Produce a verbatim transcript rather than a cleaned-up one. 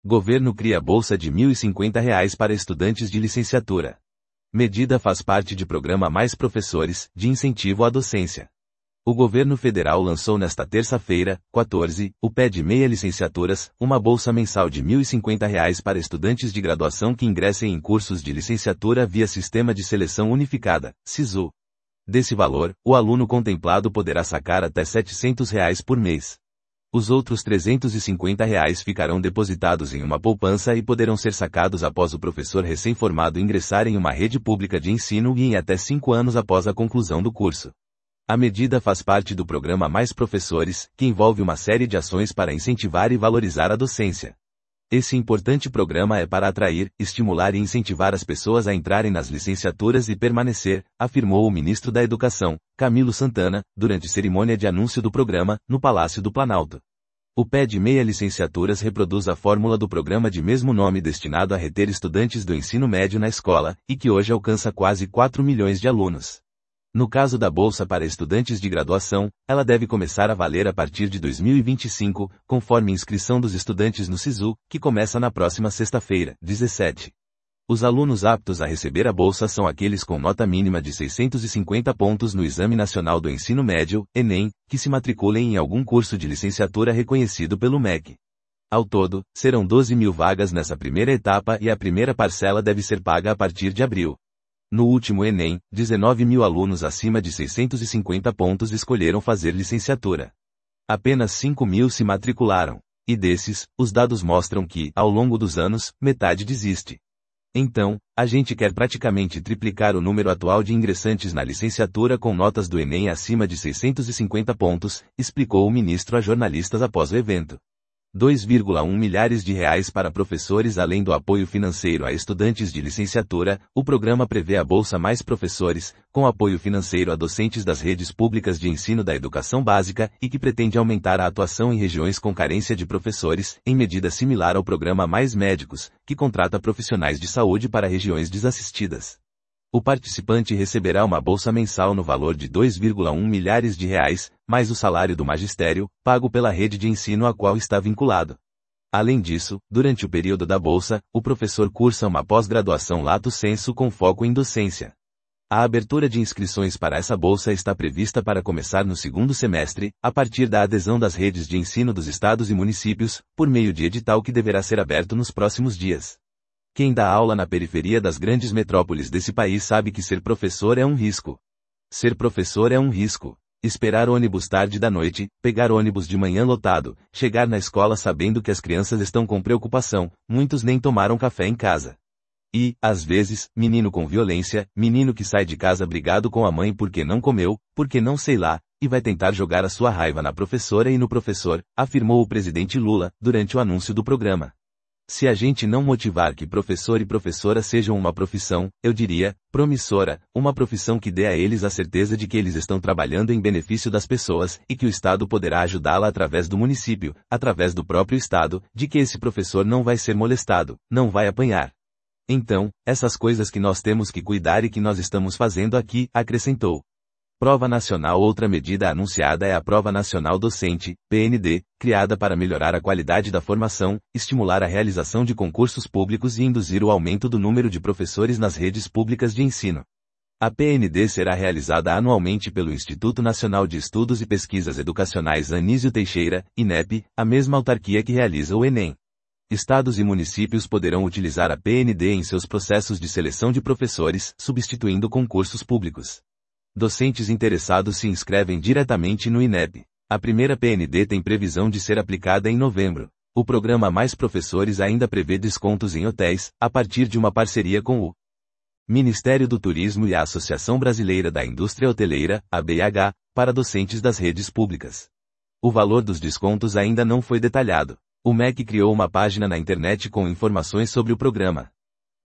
Governo cria bolsa de mil e cinquenta reais para estudantes de licenciatura. Medida faz parte de programa Mais Professores, de incentivo à docência. O governo federal lançou nesta terça-feira, quatorze, o P E D Meia Licenciaturas, uma bolsa mensal de mil e cinquenta reais para estudantes de graduação que ingressem em cursos de licenciatura via Sistema de Seleção Unificada, SISU. Desse valor, o aluno contemplado poderá sacar até setecentos reais por mês. Os outros trezentos e cinquenta reais ficarão depositados em uma poupança e poderão ser sacados após o professor recém-formado ingressar em uma rede pública de ensino e em até cinco anos após a conclusão do curso. A medida faz parte do programa Mais Professores, que envolve uma série de ações para incentivar e valorizar a docência. Esse importante programa é para atrair, estimular e incentivar as pessoas a entrarem nas licenciaturas e permanecer, afirmou o ministro da Educação, Camilo Santana, durante cerimônia de anúncio do programa, no Palácio do Planalto. O P E D Meia Licenciaturas reproduz a fórmula do programa de mesmo nome destinado a reter estudantes do ensino médio na escola, e que hoje alcança quase quatro milhões de alunos. No caso da bolsa para estudantes de graduação, ela deve começar a valer a partir de dois mil e vinte e cinco, conforme inscrição dos estudantes no SISU, que começa na próxima sexta-feira, dezessete. Os alunos aptos a receber a bolsa são aqueles com nota mínima de seiscentos e cinquenta pontos no Exame Nacional do Ensino Médio, Enem, que se matriculem em algum curso de licenciatura reconhecido pelo M E C. Ao todo, serão doze mil vagas nessa primeira etapa e a primeira parcela deve ser paga a partir de abril. No último Enem, dezenove mil alunos acima de seiscentos e cinquenta pontos escolheram fazer licenciatura. Apenas cinco mil se matricularam. E desses, os dados mostram que, ao longo dos anos, metade desiste. Então, a gente quer praticamente triplicar o número atual de ingressantes na licenciatura com notas do Enem acima de seiscentos e cinquenta pontos, explicou o ministro a jornalistas após o evento. dois vírgula um milhares de reais para professores além do apoio financeiro a estudantes de licenciatura, o programa prevê a Bolsa Mais Professores, com apoio financeiro a docentes das redes públicas de ensino da educação básica e que pretende aumentar a atuação em regiões com carência de professores, em medida similar ao programa Mais Médicos, que contrata profissionais de saúde para regiões desassistidas. O participante receberá uma bolsa mensal no valor de dois vírgula um milhares de reais, mais o salário do magistério, pago pela rede de ensino a qual está vinculado. Além disso, durante o período da bolsa, o professor cursa uma pós-graduação lato sensu com foco em docência. A abertura de inscrições para essa bolsa está prevista para começar no segundo semestre, a partir da adesão das redes de ensino dos estados e municípios, por meio de edital que deverá ser aberto nos próximos dias. Quem dá aula na periferia das grandes metrópoles desse país sabe que ser professor é um risco. Ser professor é um risco. Esperar ônibus tarde da noite, pegar ônibus de manhã lotado, chegar na escola sabendo que as crianças estão com preocupação, muitos nem tomaram café em casa. E, às vezes, menino com violência, menino que sai de casa brigado com a mãe porque não comeu, porque não sei lá, e vai tentar jogar a sua raiva na professora e no professor, afirmou o presidente Lula, durante o anúncio do programa. Se a gente não motivar que professor e professora sejam uma profissão, eu diria, promissora, uma profissão que dê a eles a certeza de que eles estão trabalhando em benefício das pessoas e que o Estado poderá ajudá-la através do município, através do próprio Estado, de que esse professor não vai ser molestado, não vai apanhar. Então, essas coisas que nós temos que cuidar e que nós estamos fazendo aqui, acrescentou. Prova Nacional. Outra medida anunciada é a Prova Nacional Docente, P N D, criada para melhorar a qualidade da formação, estimular a realização de concursos públicos e induzir o aumento do número de professores nas redes públicas de ensino. A P N D será realizada anualmente pelo Instituto Nacional de Estudos e Pesquisas Educacionais Anísio Teixeira, INEP, a mesma autarquia que realiza o Enem. Estados e municípios poderão utilizar a P N D em seus processos de seleção de professores, substituindo concursos públicos. Docentes interessados se inscrevem diretamente no INEP. A primeira P N D tem previsão de ser aplicada em novembro. O programa Mais Professores ainda prevê descontos em hotéis, a partir de uma parceria com o Ministério do Turismo e a Associação Brasileira da Indústria Hoteleira, A B H, para docentes das redes públicas. O valor dos descontos ainda não foi detalhado. O M E C criou uma página na internet com informações sobre o programa.